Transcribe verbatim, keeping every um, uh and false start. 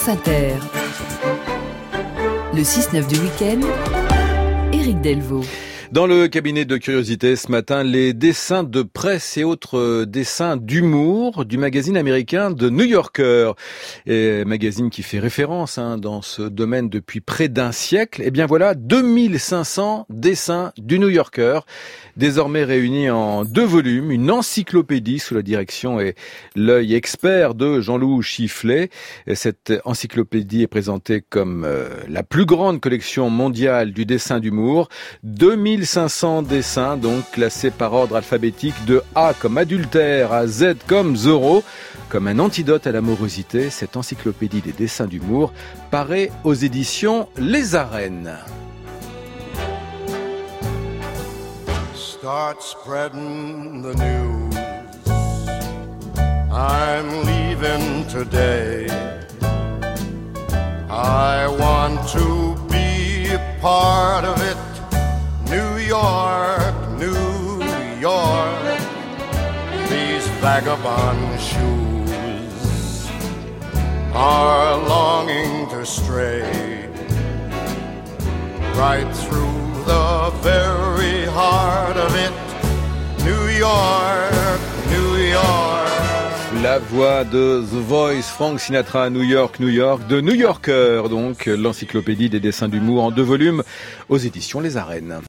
Inter. Le six neuf du week-end, Éric Delvaux. Dans le cabinet de curiosité ce matin, les dessins de presse et autres dessins d'humour du magazine américain The New Yorker. Et magazine qui fait référence hein, dans ce domaine depuis près d'un siècle. Et bien voilà, deux mille cinq cents dessins du New Yorker, désormais réunis en deux volumes, une encyclopédie sous la direction et l'œil expert de Jean-Loup Chifflet. Et cette encyclopédie est présentée comme euh, la plus grande collection mondiale du dessin d'humour. deux mille cinq cents dessins, donc classés par ordre alphabétique de A comme adultère à Z comme Zorro. Comme un antidote à l'amorosité, cette encyclopédie des dessins d'humour paraît aux éditions Les Arènes. Start spreading the news. I'm leaving today. I want to be a part of it. New York, New York, these vagabond shoes are longing to stray right through the very heart of it. New York, New York. La voix de The Voice, Frank Sinatra, New York, New York, de New Yorker, donc l'encyclopédie des dessins d'humour en deux volumes aux éditions Les Arènes.